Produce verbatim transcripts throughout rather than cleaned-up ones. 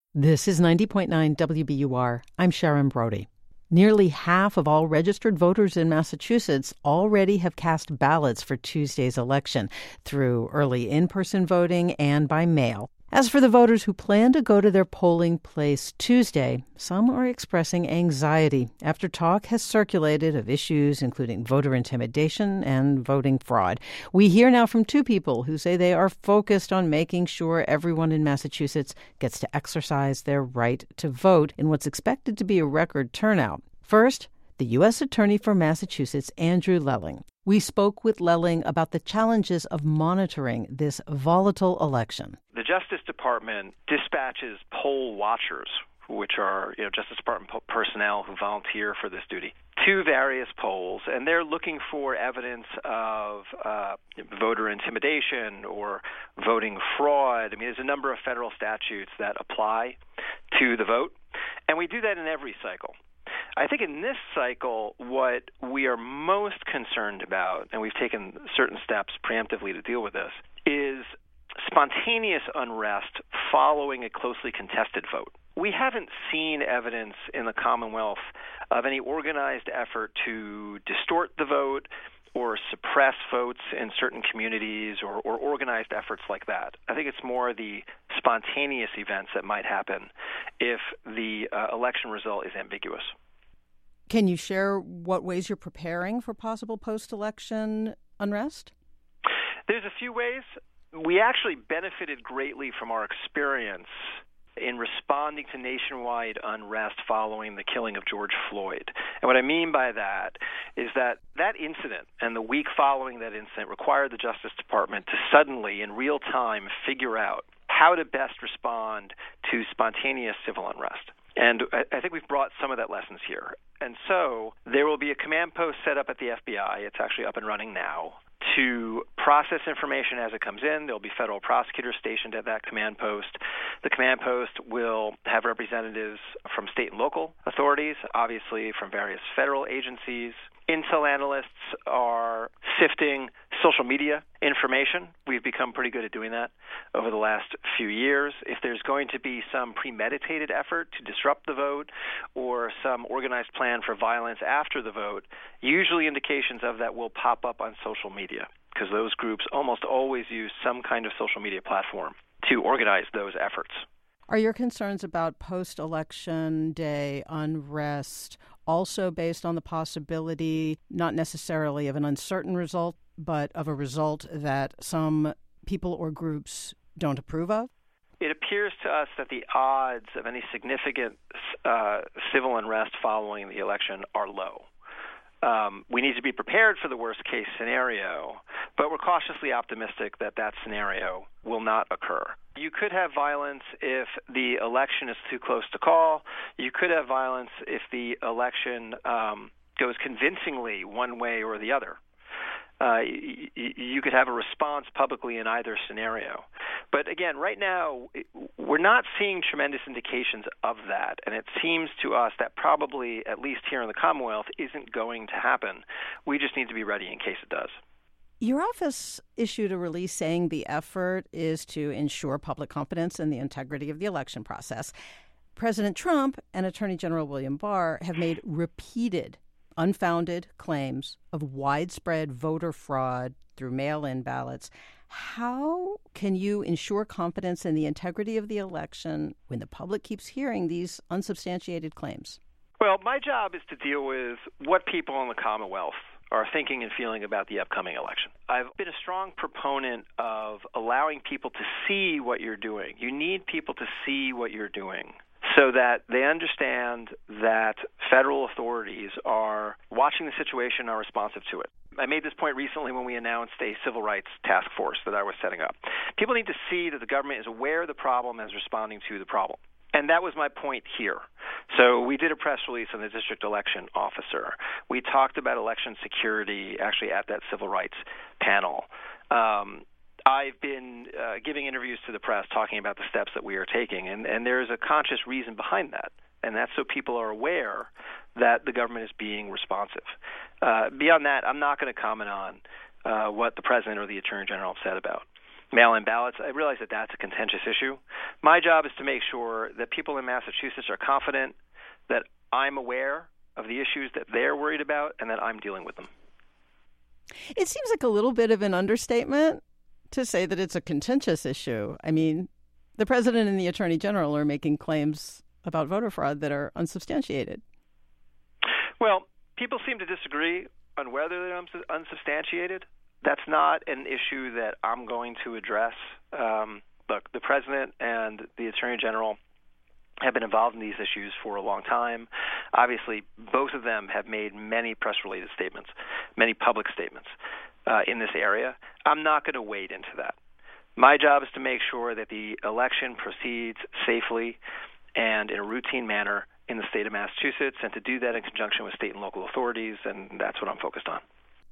This is ninety point nine W B U R. I'm Sharon Brody. Nearly half of all registered voters in Massachusetts already have cast ballots for Tuesday's election through early in-person voting and by mail. As for the voters who plan to go to their polling place Tuesday, some are expressing anxiety after talk has circulated of issues including voter intimidation and voting fraud. We hear now from two people who say they are focused on making sure everyone in Massachusetts gets to exercise their right to vote in what's expected to be a record turnout. First, the U S Attorney for Massachusetts, Andrew Lelling. We spoke with Lelling about the challenges of monitoring this volatile election. The Justice Department dispatches poll watchers, which are you know, Justice Department personnel who volunteer for this duty, to various polls, and they're looking for evidence of uh, voter intimidation or voting fraud. I mean, there's a number of federal statutes that apply to the vote, and we do that in every cycle. I think in this cycle, what we are most concerned about, and we've taken certain steps preemptively to deal with this, is spontaneous unrest following a closely contested vote. We haven't seen evidence in the Commonwealth of any organized effort to distort the vote or suppress votes in certain communities or, or organized efforts like that. I think it's more the spontaneous events that might happen if the uh, election result is ambiguous. Can you share what ways you're preparing for possible post-election unrest? There's a few ways. We actually benefited greatly from our experience in responding to nationwide unrest following the killing of George Floyd. And what I mean by that is that that incident and the week following that incident required the Justice Department to suddenly, in real time, figure out how to best respond to spontaneous civil unrest. And I think we've brought some of that lessons here. And so there will be a command post set up at the F B I. It's actually up and running now to process information as it comes in. There will be federal prosecutors stationed at that command post. The command post will have representatives from state and local authorities, obviously from various federal agencies. Intel analysts are sifting social media information. We've become pretty good at doing that over the last few years. If there's going to be some premeditated effort to disrupt the vote or some organized plan for violence after the vote, usually indications of that will pop up on social media because those groups almost always use some kind of social media platform to organize those efforts. Are your concerns about post-election day unrest also based on the possibility, not necessarily of an uncertain result, but of a result that some people or groups don't approve of? It appears to us that the odds of any significant uh, civil unrest following the election are low. Um, we need to be prepared for the worst-case scenario, but we're cautiously optimistic that that scenario will not occur. You could have violence if the election is too close to call. You could have violence if the election um, goes convincingly one way or the other. Uh, y- y- you could have a response publicly in either scenario. But again, right now, we're not seeing tremendous indications of that. And it seems to us that probably, at least here in the Commonwealth, isn't going to happen. We just need to be ready in case it does. Your office issued a release saying the effort is to ensure public confidence in the integrity of the election process. President Trump and Attorney General William Barr have made repeated unfounded claims of widespread voter fraud through mail-in ballots. How can you ensure confidence in the integrity of the election when the public keeps hearing these unsubstantiated claims? Well, my job is to deal with what people in the Commonwealth are thinking and feeling about the upcoming election. I've been a strong proponent of allowing people to see what you're doing. You need people to see what you're doing so that they understand that federal authorities are watching the situation and are responsive to it. I made this point recently when we announced a civil rights task force that I was setting up. People need to see that the government is aware of the problem and is responding to the problem. And that was my point here. So we did a press release on the district election officer. We talked about election security actually at that civil rights panel. Um, I've been uh, giving interviews to the press talking about the steps that we are taking, and, and there's a conscious reason behind that, and that's so people are aware that the government is being responsive. Uh, beyond that, I'm not going to comment on uh, what the president or the attorney general have said about mail-in ballots. I realize that that's a contentious issue. My job is to make sure that people in Massachusetts are confident that I'm aware of the issues that they're worried about and that I'm dealing with them. It seems like a little bit of an understatement to say that it's a contentious issue. I mean, the president and the attorney general are making claims about voter fraud that are unsubstantiated. Well, people seem to disagree on whether they're unsubstantiated. That's not an issue that I'm going to address. Um, look, the president and the attorney general have been involved in these issues for a long time. Obviously, both of them have made many press-related statements, many public statements uh, in this area. I'm not going to wade into that. My job is to make sure that the election proceeds safely and in a routine manner in the state of Massachusetts, and to do that in conjunction with state and local authorities, and that's what I'm focused on.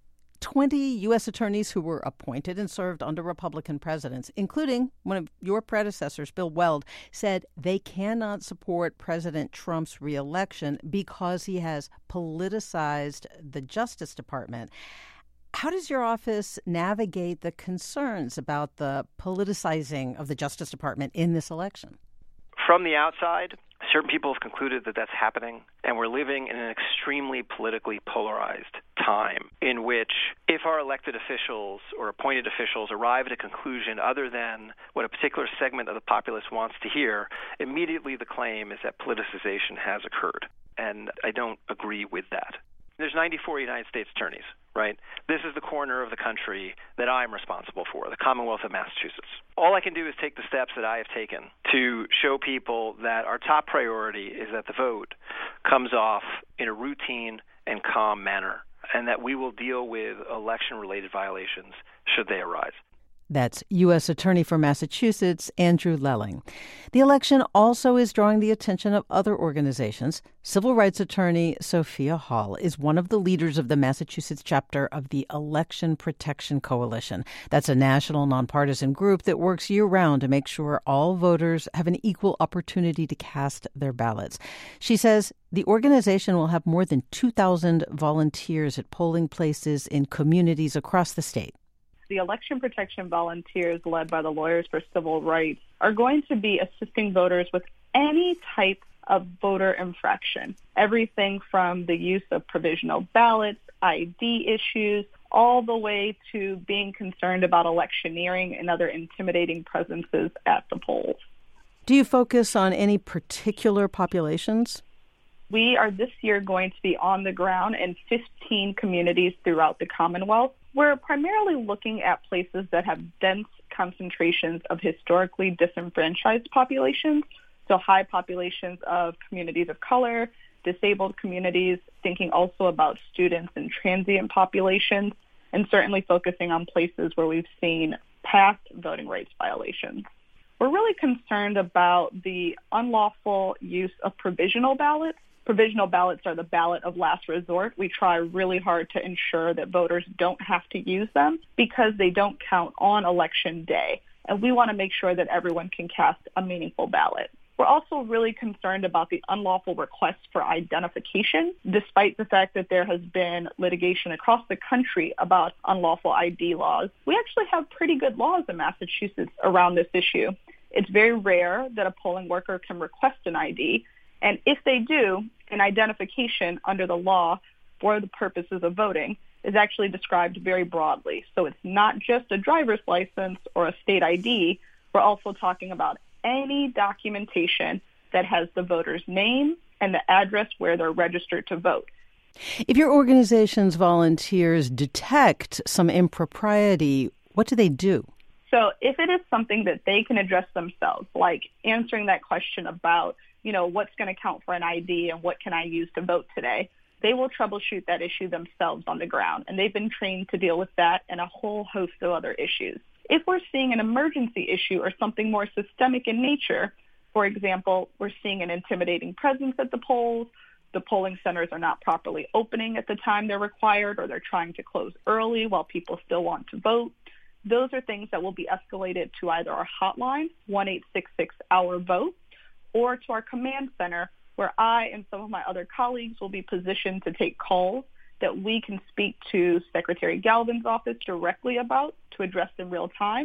twenty U S attorneys who were appointed and served under Republican presidents, including one of your predecessors, Bill Weld, said they cannot support President Trump's reelection because he has politicized the Justice Department. How does your office navigate the concerns about the politicizing of the Justice Department in this election? From the outside, certain people have concluded that that's happening, and we're living in an extremely politically polarized time in which if our elected officials or appointed officials arrive at a conclusion other than what a particular segment of the populace wants to hear, immediately the claim is that politicization has occurred, and I don't agree with that. There's ninety-four United States attorneys, right? This is the corner of the country that I'm responsible for, the Commonwealth of Massachusetts. All I can do is take the steps that I have taken to show people that our top priority is that the vote comes off in a routine and calm manner, and that we will deal with election-related violations should they arise. That's U S Attorney for Massachusetts, Andrew Lelling. The election also is drawing the attention of other organizations. Civil rights attorney Sophia Hall is one of the leaders of the Massachusetts chapter of the Election Protection Coalition. That's a national nonpartisan group that works year-round to make sure all voters have an equal opportunity to cast their ballots. She says the organization will have more than two thousand volunteers at polling places in communities across the state. The election protection volunteers led by the Lawyers for Civil Rights are going to be assisting voters with any type of voter infraction, everything from the use of provisional ballots, I D issues, all the way to being concerned about electioneering and other intimidating presences at the polls. Do you focus on any particular populations? We are this year going to be on the ground in fifteen communities throughout the Commonwealth. We're primarily looking at places that have dense concentrations of historically disenfranchised populations, so high populations of communities of color, disabled communities, thinking also about students and transient populations, and certainly focusing on places where we've seen past voting rights violations. We're really concerned about the unlawful use of provisional ballots. Provisional ballots are the ballot of last resort. We try really hard to ensure that voters don't have to use them because they don't count on election day. And we want to make sure that everyone can cast a meaningful ballot. We're also really concerned about the unlawful request for identification, despite the fact that there has been litigation across the country about unlawful I D laws. We actually have pretty good laws in Massachusetts around this issue. It's very rare that a polling worker can request an I D, and if they do, an identification under the law for the purposes of voting is actually described very broadly. So it's not just a driver's license or a state I D. We're also talking about any documentation that has the voter's name and the address where they're registered to vote. If your organization's volunteers detect some impropriety, what do they do? So if it is something that they can address themselves, like answering that question about, you know, what's going to count for an I D and what can I use to vote today, they will troubleshoot that issue themselves on the ground. And they've been trained to deal with that and a whole host of other issues. If we're seeing an emergency issue or something more systemic in nature, for example, we're seeing an intimidating presence at the polls, the polling centers are not properly opening at the time they're required, or they're trying to close early while people still want to vote, those are things that will be escalated to either our hotline, one eight six six our vote, or to our command center, where I and some of my other colleagues will be positioned to take calls that we can speak to Secretary Galvin's office directly about to address in real time,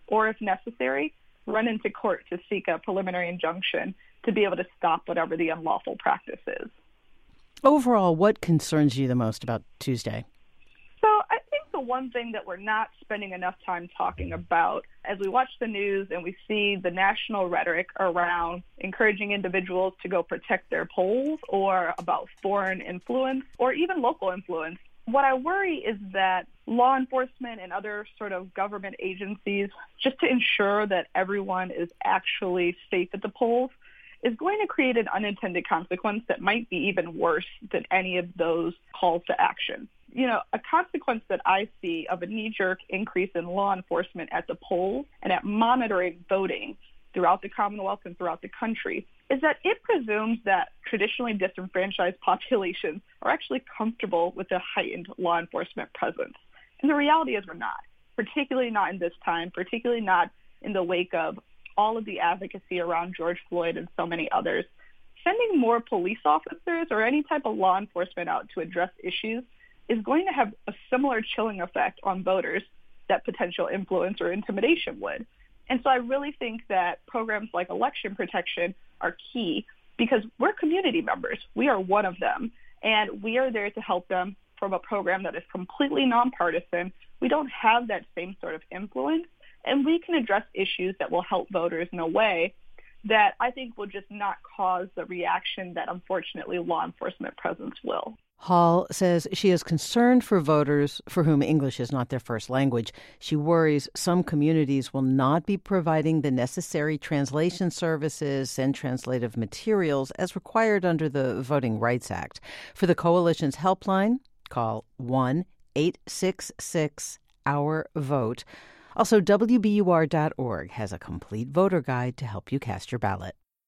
or if necessary, run into court to seek a preliminary injunction to be able to stop whatever the unlawful practice is. Overall, what concerns you the most about Tuesday? So I think the one thing that we're not spending enough time talking about as we watch the news and we see the national rhetoric around encouraging individuals to go protect their polls or about foreign influence or even local influence, what I worry is that law enforcement and other sort of government agencies, just to ensure that everyone is actually safe at the polls, is going to create an unintended consequence that might be even worse than any of those calls to action. You know, a consequence that I see of a knee-jerk increase in law enforcement at the polls and at monitoring voting throughout the Commonwealth and throughout the country is that it presumes that traditionally disenfranchised populations are actually comfortable with a heightened law enforcement presence. And the reality is we're not, particularly not in this time, particularly not in the wake of all of the advocacy around George Floyd and so many others. Sending more police officers or any type of law enforcement out to address issues is going to have a similar chilling effect on voters that potential influence or intimidation would. And so I really think that programs like election protection are key because we're community members. We are one of them, and we are there to help them from a program that is completely nonpartisan. We don't have that same sort of influence, and we can address issues that will help voters in a way that I think will just not cause the reaction that unfortunately law enforcement presence will. Hall says she is concerned for voters for whom English is not their first language. She worries some communities will not be providing the necessary translation services and translative materials as required under the Voting Rights Act. For the coalition's helpline, call one eight six six our vote. Also, W B U R dot org has a complete voter guide to help you cast your ballot.